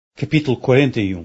Capítulo 41.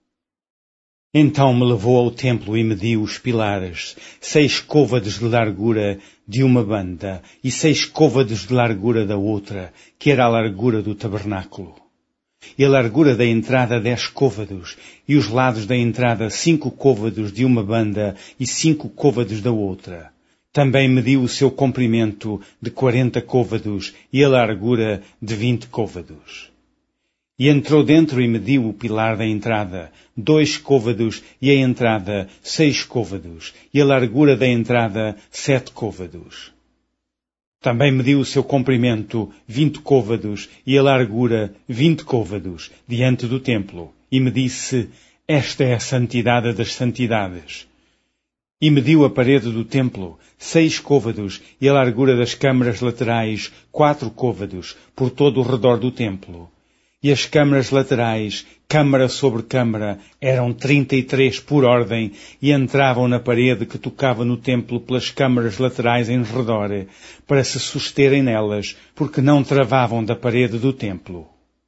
Então me levou ao templo e mediu os pilares, 6 côvados de largura de uma banda e 6 côvados de largura da outra, que era a largura do tabernáculo. E a largura da entrada 10 côvados, e os lados da entrada 5 côvados de uma banda e 5 côvados da outra. Também mediu o seu comprimento de 40 côvados e a largura de 20 côvados. E entrou dentro e mediu o pilar da entrada, 2 côvados, e a entrada 6 côvados, e a largura da entrada 7 côvados. Também mediu o seu comprimento 20 côvados, e a largura 20 côvados, diante do templo, e me disse: esta é a santidade das santidades. E mediu a parede do templo, 6 côvados, e a largura das câmaras laterais 4 côvados, por todo o redor do templo. E as câmaras laterais, câmara sobre câmara, eram 33 por ordem, e entravam na parede que tocava no templo pelas câmaras laterais em redor, para se susterem nelas, porque não travavam da parede do templo.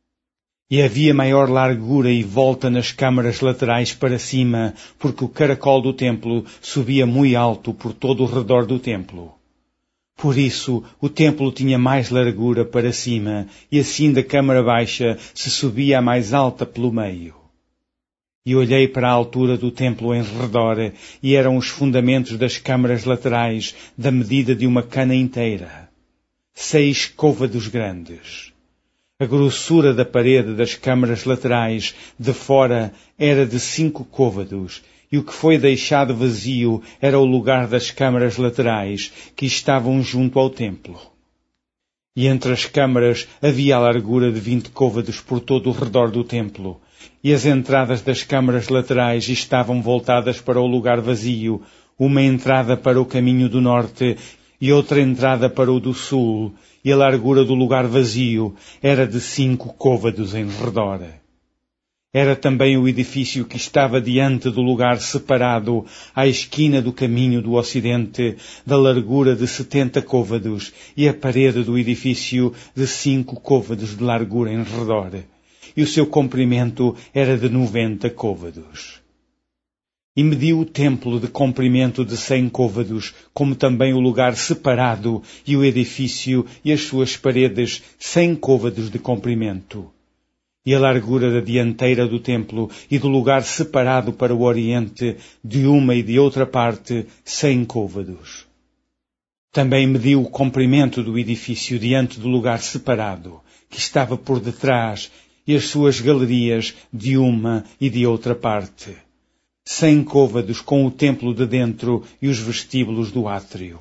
E havia maior largura e volta nas câmaras laterais para cima, porque o caracol do templo subia muito alto por todo o redor do templo. Por isso, o templo tinha mais largura para cima, e assim da câmara baixa se subia a mais alta pelo meio. E olhei para a altura do templo em redor, e eram os fundamentos das câmaras laterais da medida de uma cana inteira, 6 côvados grandes. A grossura da parede das câmaras laterais de fora era de 5 côvados, e o que foi deixado vazio era o lugar das câmaras laterais, que estavam junto ao templo. E entre as câmaras havia a largura de 20 côvados por todo o redor do templo, e as entradas das câmaras laterais estavam voltadas para o lugar vazio, uma entrada para o caminho do norte e outra entrada para o do sul, e a largura do lugar vazio era de 5 côvados em redor. Era também o edifício que estava diante do lugar separado, à esquina do caminho do ocidente, da largura de 70 côvados, e a parede do edifício de 5 côvados de largura em redor, e o seu comprimento era de 90 côvados. E mediu o templo de comprimento de 100 côvados, como também o lugar separado, e o edifício e as suas paredes 100 côvados de comprimento. E a largura da dianteira do templo e do lugar separado para o oriente, de uma e de outra parte, 100 côvados. Também mediu o comprimento do edifício diante do lugar separado, que estava por detrás, e as suas galerias de uma e de outra parte, 100 côvados com o templo de dentro e os vestíbulos do átrio.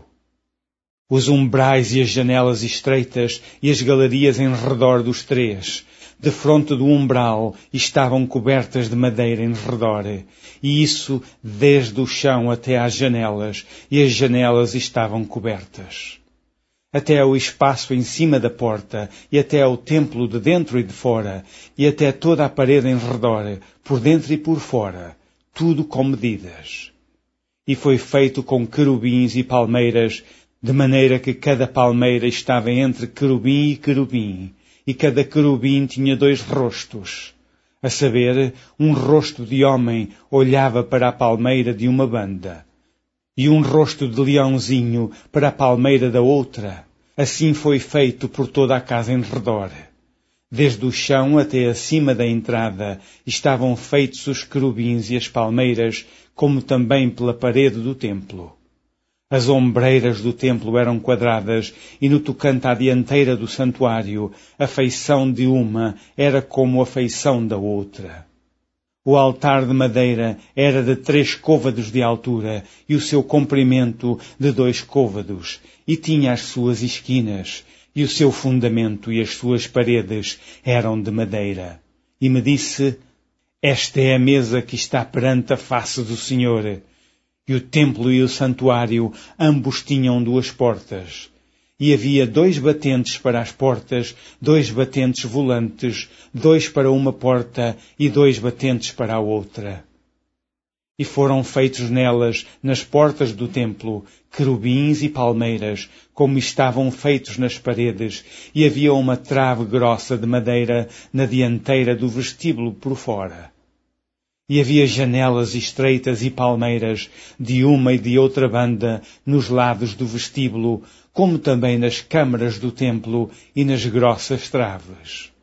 Os umbrais e as janelas estreitas e as galerias em redor dos 3, defronte do umbral, estavam cobertas de madeira em redor, e isso desde o chão até às janelas, e as janelas estavam cobertas. Até ao espaço em cima da porta, e até ao templo de dentro e de fora, e até toda a parede em redor, por dentro e por fora, tudo com medidas. E foi feito com querubins e palmeiras, de maneira que cada palmeira estava entre querubim e querubim, e cada querubim tinha 2 rostos, a saber, um rosto de homem olhava para a palmeira de uma banda, e um rosto de leãozinho para a palmeira da outra. Assim foi feito por toda a casa em redor. Desde o chão até acima da entrada estavam feitos os querubins e as palmeiras, como também pela parede do templo. As ombreiras do templo eram quadradas, e no tocante à dianteira do santuário, a feição de uma era como a feição da outra. O altar de madeira era de 3 côvados de altura, e o seu comprimento de 2 côvados, e tinha as suas esquinas, e o seu fundamento e as suas paredes eram de madeira. E me disse: esta é a mesa que está perante a face do Senhor. E o templo e o santuário ambos tinham 2 portas. E havia 2 batentes para as portas, 2 batentes volantes, 2 para uma porta e 2 batentes para a outra. E foram feitos nelas, nas portas do templo, querubins e palmeiras, como estavam feitos nas paredes, e havia uma trave grossa de madeira na dianteira do vestíbulo por fora. E havia janelas estreitas e palmeiras, de uma e de outra banda, nos lados do vestíbulo, como também nas câmaras do templo e nas grossas traves.